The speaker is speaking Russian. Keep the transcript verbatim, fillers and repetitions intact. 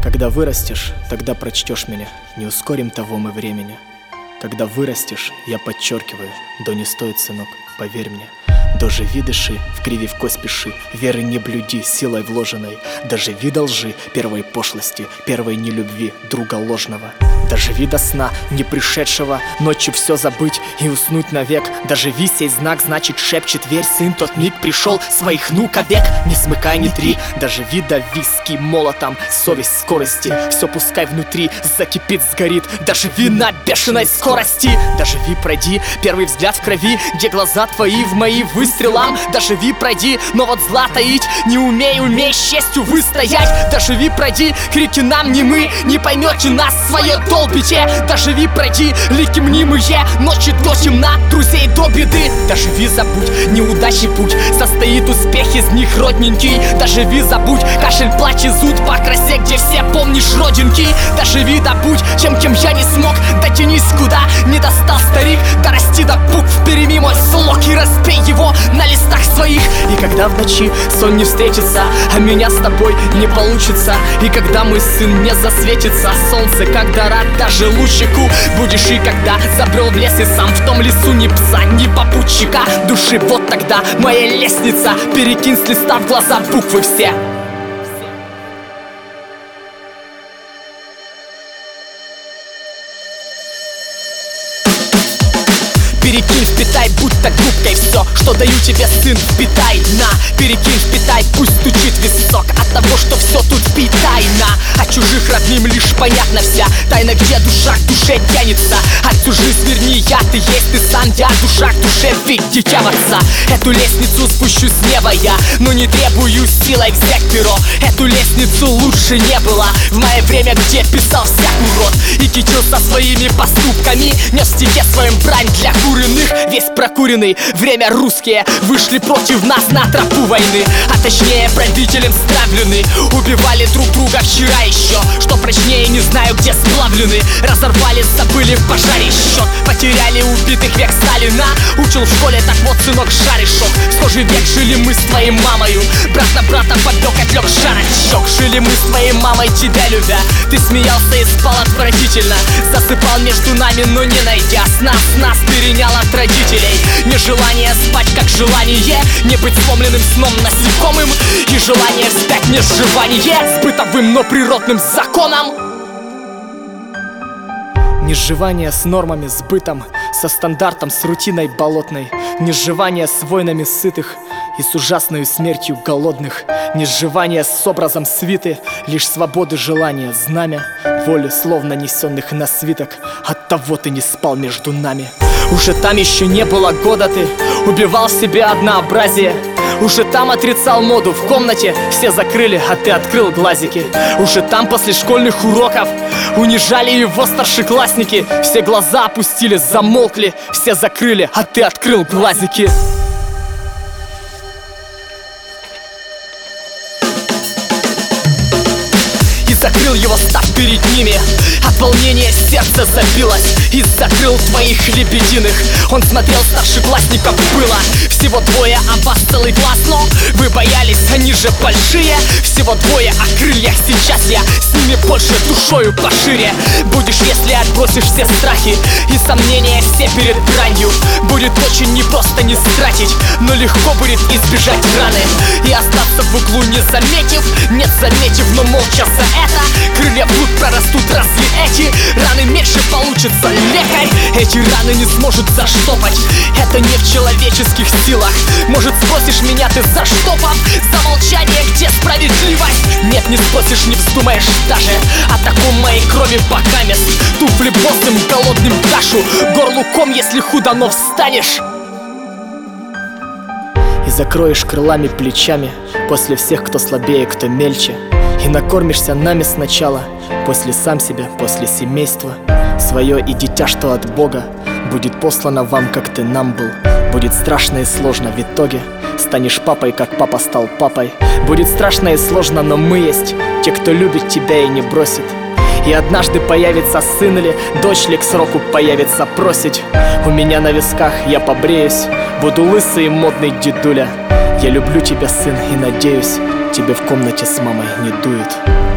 Когда вырастешь, тогда прочтешь меня, не ускорим того мы времени. Когда вырастешь, я подчеркиваю, да не стоит, сынок, поверь мне. Доживи, дыши, в криви в кость пиши, веры не блюди, силой вложенной. Доживи до лжи, первой пошлости, первой нелюбви, друга ложного. Доживи до сна, не пришедшего, ночью все забыть и уснуть навек. Доживи сей знак, значит шепчет, верь, сын, тот миг пришел, своих внука век. Не смыкай, не три, доживи до виски молотом, совесть скорости, все пускай внутри закипит, сгорит. Доживи на бешеной скорости, доживи, пройди первый взгляд в крови, где глаза твои в мои выстрелам. Доживи, пройди, но вот зла таить не умей, умей с честью выстоять. Доживи, пройди, крики нам не мы, не поймете нас, свое долбите. Доживи, пройди, лики мнимые, ночи до темна, друзей до беды. Доживи, забудь, неудачный путь, состоит успех из них родненький. Доживи, забудь, кашель, плач и зуд по красе, где все помнишь родинки. Доживи, добудь, чем кем я не смог, дотянись куда не достал старик. Дорасти до букв, переми мой слог и разбей его на листах своих. И когда в ночи сон не встретится, а меня с тобой не получится, и когда мой сын не засветится солнце, как дара даже лучику, будешь и когда забрел в лес и сам в том лесу ни пса, ни попутчика души, вот тогда моя лестница, перекинь с листа в глаза буквы все. Перекинь, впитай, будь так губкой все, что даю тебе, сын, впитай на. Перекинь, впитай, пусть стучит висок от того, что все тут впитай на. От чужих родным лишь понятна вся тайна, где душа к душе тянется. От чужих сверни я, ты есть ты сам, я душа к душе, ведь дитя в отца. Эту лестницу спущу с неба я, но не требую силой взять перо. Эту лестницу лучше не было в мое время, где писал всяк урод и кичился своими поступками, не в стихе своим брань для куры. Весь прокуренный, время русские вышли против нас на тропу войны, а точнее правителем стравлены. Убивали друг друга вчера еще, что прочнее не знаю где сплавлены. Разорвали, забыли в пожаре счет, потеряли убитых век Сталина. Учил в школе, так вот, сынок, шаришок. Схожий век жили мы с твоей мамою, брат на брата попёк, отлёг шарочок. Жили мы с твоей мамой, тебя любя, ты смеялся и спал отвратительно. Засыпал между нами, но не найдя сна, с нас перенял от родителей нежелание спать, как желание не быть сломленным сном насекомым, и желание вспять не сживание с бытовым, но природным законом. Несживание с нормами, с бытом, со стандартом, с рутиной болотной. Несживание с войнами сытых и с ужасною смертью голодных. Несживание с образом свиты, лишь свободы желания, знамя воли, словно несенных на свиток. Оттого ты не спал между нами. Уже там еще не было года, ты убивал в себе однообразие. Уже там отрицал моду в комнате, все закрыли, а ты открыл глазики. Уже там после школьных уроков унижали его старшеклассники. Все глаза опустили, замолкли, все закрыли, а ты открыл глазики. Закрыл его, став перед ними. От волнения сердце забилось и закрыл твоих лебединых. Он смотрел старшеклассников, было всего двое, а вас целый класс. Но вы боялись, они же большие. Всего двое о крыльях, сейчас я с ними больше душою пошире. Будешь, если отбросишь все страхи и сомнения все перед бранью. Будет очень непросто не стратить, но легко будет избежать раны и остаться в углу не заметив, нет заметив, но молча за это. Крылья вдруг прорастут, разве эти раны меньше получится лекарь? Эти раны не сможет заштопать, это не в человеческих силах. Может, спросишь меня ты за что, пап? За молчание, где справедливость? Нет, не спросишь, не вздумаешь даже о таком моей крови пока мест. Туфли босым, голодным кашу, горлу ком, если худо, но встанешь. И закроешь крылами, плечами после всех, кто слабее, кто мельче. И накормишься нами сначала, после сам себя, после семейства. Свое и дитя, что от Бога, будет послано вам, как ты нам был. Будет страшно и сложно в итоге, станешь папой, как папа стал папой. Будет страшно и сложно, но мы есть те, кто любит тебя и не бросит. И однажды появится сын или дочь ли к сроку появится просить. У меня на висках я побреюсь, буду лысый и модный дедуля. Я люблю тебя, сын, и надеюсь, тебе в комнате с мамой не дует.